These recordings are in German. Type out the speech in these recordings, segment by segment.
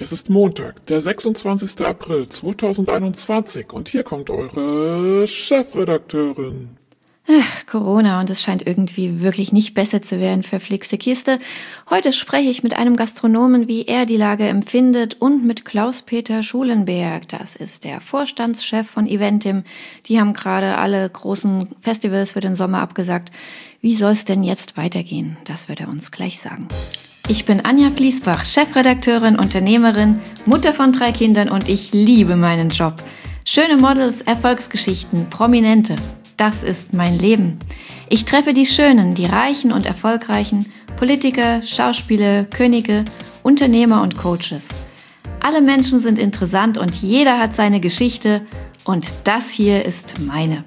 Es ist Montag, der 26. April 2021 und hier kommt eure Chefredakteurin. Corona und es scheint irgendwie wirklich nicht besser zu werden, verflixte Kiste. Heute spreche ich mit einem Gastronomen, wie er die Lage empfindet und mit Klaus-Peter Schulenberg. Das ist der Vorstandschef von Eventim. Die haben gerade alle großen Festivals für den Sommer abgesagt. Wie soll es denn jetzt weitergehen? Das wird er uns gleich sagen. Ich bin Anja Fließbach, Chefredakteurin, Unternehmerin, Mutter von 3 Kindern und ich liebe meinen Job. Schöne Models, Erfolgsgeschichten, Prominente. Das ist mein Leben. Ich treffe die Schönen, die Reichen und Erfolgreichen, Politiker, Schauspieler, Könige, Unternehmer und Coaches. Alle Menschen sind interessant und jeder hat seine Geschichte und das hier ist meine.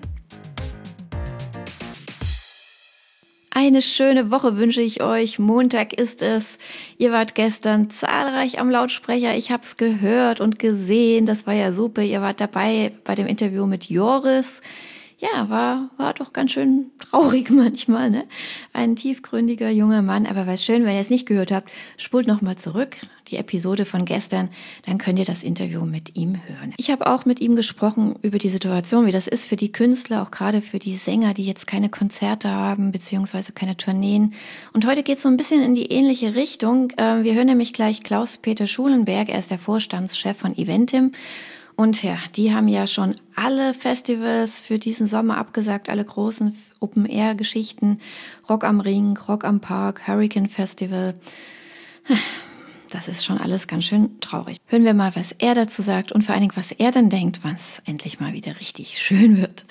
Eine schöne Woche wünsche ich euch. Montag ist es. Ihr wart gestern zahlreich am Lautsprecher. Ich habe es gehört und gesehen. Das war ja super. Ihr wart dabei bei dem Interview mit Joris. Ja, war doch ganz schön traurig manchmal, ne? Ein tiefgründiger junger Mann, aber was schön, wenn ihr es nicht gehört habt, spult nochmal zurück, die Episode von gestern, dann könnt ihr das Interview mit ihm hören. Ich habe auch mit ihm gesprochen über die Situation, wie das ist für die Künstler, auch gerade für die Sänger, die jetzt keine Konzerte haben, beziehungsweise keine Tourneen. Und heute geht es so ein bisschen in die ähnliche Richtung. Wir hören nämlich gleich Klaus-Peter Schulenberg, er ist der Vorstandschef von Eventim. Und ja, die haben ja schon alle Festivals für diesen Sommer abgesagt, alle großen Open-Air-Geschichten, Rock am Ring, Rock am Park, Hurricane Festival. Das ist schon alles ganz schön traurig. Hören wir mal, was er dazu sagt und vor allen Dingen, was er denn denkt, wann es endlich mal wieder richtig schön wird.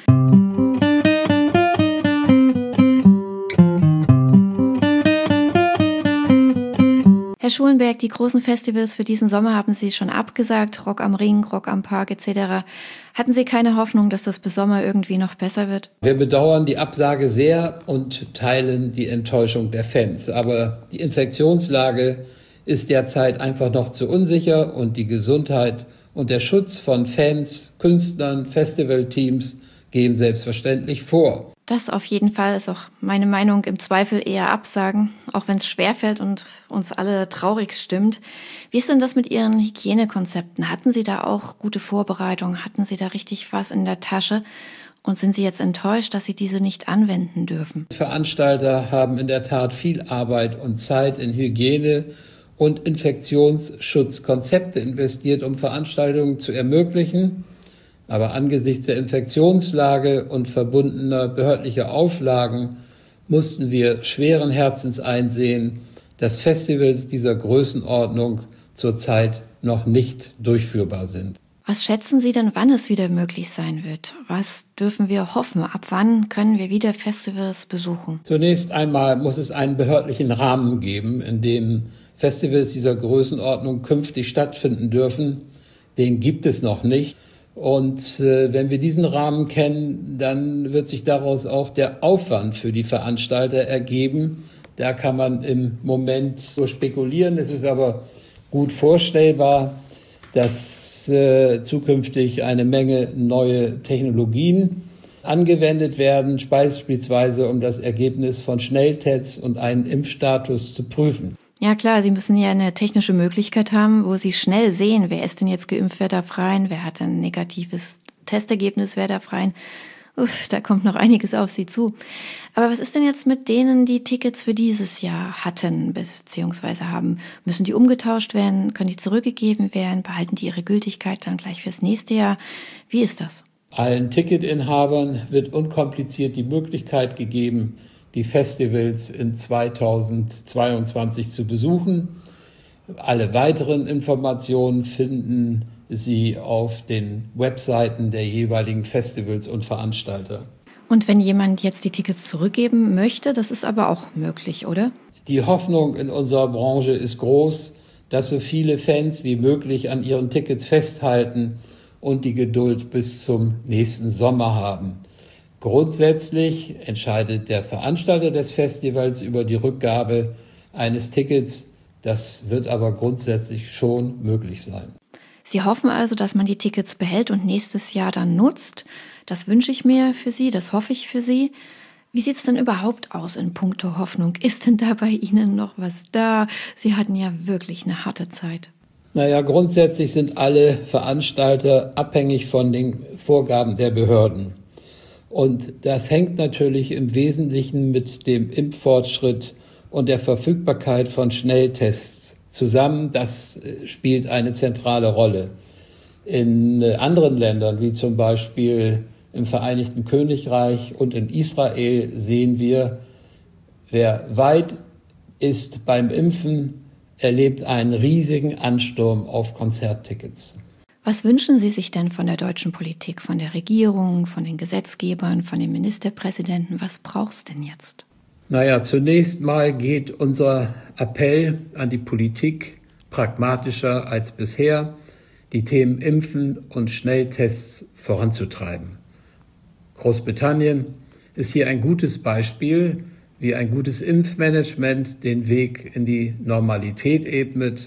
Herr Schulenberg, die großen Festivals für diesen Sommer haben Sie schon abgesagt, Rock am Ring, Rock am Park etc. Hatten Sie keine Hoffnung, dass das bis Sommer irgendwie noch besser wird? Wir bedauern die Absage sehr und teilen die Enttäuschung der Fans. Aber die Infektionslage ist derzeit einfach noch zu unsicher und die Gesundheit und der Schutz von Fans, Künstlern, Festivalteams gehen selbstverständlich vor. Das auf jeden Fall ist auch meine Meinung, im Zweifel eher absagen, auch wenn es schwerfällt und uns alle traurig stimmt. Wie ist denn das mit Ihren Hygienekonzepten? Hatten Sie da auch gute Vorbereitungen? Hatten Sie da richtig was in der Tasche? Und sind Sie jetzt enttäuscht, dass Sie diese nicht anwenden dürfen? Veranstalter haben in der Tat viel Arbeit und Zeit in Hygiene- und Infektionsschutzkonzepte investiert, um Veranstaltungen zu ermöglichen. Aber angesichts der Infektionslage und verbundener behördlicher Auflagen mussten wir schweren Herzens einsehen, dass Festivals dieser Größenordnung zurzeit noch nicht durchführbar sind. Was schätzen Sie denn, wann es wieder möglich sein wird? Was dürfen wir hoffen? Ab wann können wir wieder Festivals besuchen? Zunächst einmal muss es einen behördlichen Rahmen geben, in dem Festivals dieser Größenordnung künftig stattfinden dürfen. Den gibt es noch nicht. Und wenn wir diesen Rahmen kennen, dann wird sich daraus auch der Aufwand für die Veranstalter ergeben. Da kann man im Moment so spekulieren. Es ist aber gut vorstellbar, dass zukünftig eine Menge neue Technologien angewendet werden, beispielsweise um das Ergebnis von Schnelltests und einen Impfstatus zu prüfen. Ja klar, Sie müssen ja eine technische Möglichkeit haben, wo Sie schnell sehen, wer ist denn jetzt geimpft, wer darf rein, wer hat ein negatives Testergebnis, wer darf rein. Da kommt noch einiges auf Sie zu. Aber was ist denn jetzt mit denen, die Tickets für dieses Jahr hatten bzw. haben? Müssen die umgetauscht werden? Können die zurückgegeben werden? Behalten die ihre Gültigkeit dann gleich fürs nächste Jahr? Wie ist das? Allen Ticketinhabern wird unkompliziert die Möglichkeit gegeben, die Festivals in 2022 zu besuchen. Alle weiteren Informationen finden Sie auf den Webseiten der jeweiligen Festivals und Veranstalter. Und wenn jemand jetzt die Tickets zurückgeben möchte, das ist aber auch möglich, oder? Die Hoffnung in unserer Branche ist groß, dass so viele Fans wie möglich an ihren Tickets festhalten und die Geduld bis zum nächsten Sommer haben. Grundsätzlich entscheidet der Veranstalter des Festivals über die Rückgabe eines Tickets. Das wird aber grundsätzlich schon möglich sein. Sie hoffen also, dass man die Tickets behält und nächstes Jahr dann nutzt. Das wünsche ich mir für Sie, das hoffe ich für Sie. Wie sieht es denn überhaupt aus in puncto Hoffnung? Ist denn da bei Ihnen noch was da? Sie hatten ja wirklich eine harte Zeit. Naja, grundsätzlich sind alle Veranstalter abhängig von den Vorgaben der Behörden. Und das hängt natürlich im Wesentlichen mit dem Impffortschritt und der Verfügbarkeit von Schnelltests zusammen. Das spielt eine zentrale Rolle. In anderen Ländern, wie zum Beispiel im Vereinigten Königreich und in Israel, sehen wir, wer weit ist beim Impfen, erlebt einen riesigen Ansturm auf Konzerttickets. Was wünschen Sie sich denn von der deutschen Politik, von der Regierung, von den Gesetzgebern, von den Ministerpräsidenten? Was braucht's denn jetzt? Naja, zunächst mal geht unser Appell an die Politik pragmatischer als bisher, die Themen Impfen und Schnelltests voranzutreiben. Großbritannien ist hier ein gutes Beispiel, wie ein gutes Impfmanagement den Weg in die Normalität ebnet.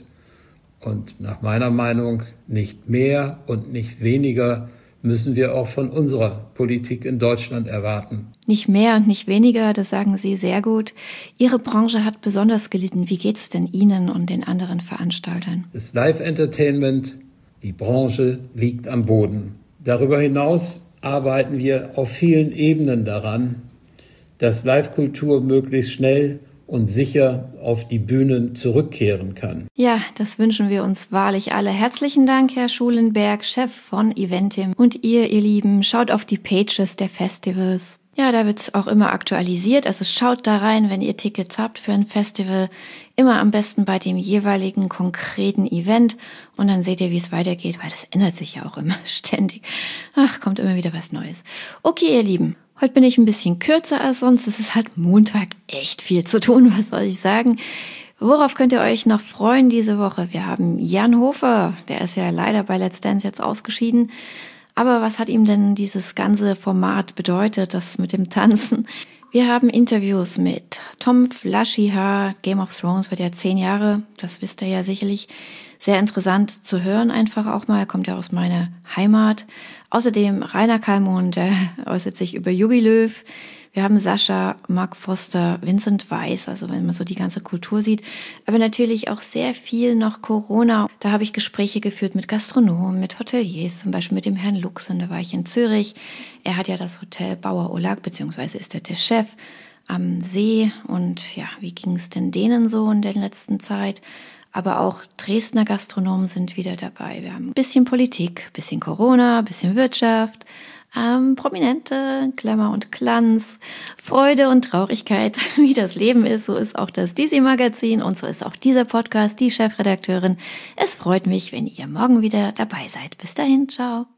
Und nach meiner Meinung nicht mehr und nicht weniger müssen wir auch von unserer Politik in Deutschland erwarten. Nicht mehr und nicht weniger, das sagen Sie sehr gut. Ihre Branche hat besonders gelitten. Wie geht's denn Ihnen und den anderen Veranstaltern? Das Live-Entertainment, die Branche liegt am Boden. Darüber hinaus arbeiten wir auf vielen Ebenen daran, dass Live-Kultur möglichst schnell und sicher auf die Bühnen zurückkehren kann. Ja, das wünschen wir uns wahrlich alle. Herzlichen Dank, Herr Schulenberg, Chef von Eventim. Und ihr Lieben, schaut auf die Pages der Festivals. Ja, da wird's auch immer aktualisiert. Also schaut da rein, wenn ihr Tickets habt für ein Festival. Immer am besten bei dem jeweiligen konkreten Event. Und dann seht ihr, wie es weitergeht, weil das ändert sich ja auch immer ständig. Ach, kommt immer wieder was Neues. Okay, ihr Lieben. Heute bin ich ein bisschen kürzer als sonst. Es ist halt Montag, echt viel zu tun, was soll ich sagen. Worauf könnt ihr euch noch freuen diese Woche? Wir haben Jan Hofer, der ist ja leider bei Let's Dance jetzt ausgeschieden. Aber was hat ihm denn dieses ganze Format bedeutet, das mit dem Tanzen? Wir haben Interviews mit Tom Flaschiha. Game of Thrones wird ja 10 Jahre, das wisst ihr ja sicherlich. Sehr interessant zu hören einfach auch mal, er kommt ja aus meiner Heimat. Außerdem Rainer Kallmund, der äußert sich über Jogi Löw. Wir haben Sascha, Mark Foster, Vincent Weiss, also wenn man so die ganze Kultur sieht. Aber natürlich auch sehr viel noch Corona. Da habe ich Gespräche geführt mit Gastronomen, mit Hoteliers, zum Beispiel mit dem Herrn Luxen, da war ich in Zürich. Er hat ja das Hotel Bauer Olag, beziehungsweise ist er der Chef am See. Und ja, wie ging es denn denen so in der letzten Zeit? Aber auch Dresdner Gastronomen sind wieder dabei. Wir haben ein bisschen Politik, ein bisschen Corona, ein bisschen Wirtschaft, Prominente, Glamour und Glanz, Freude und Traurigkeit, wie das Leben ist. So ist auch das DC-Magazin und so ist auch dieser Podcast, die Chefredakteurin. Es freut mich, wenn ihr morgen wieder dabei seid. Bis dahin, ciao.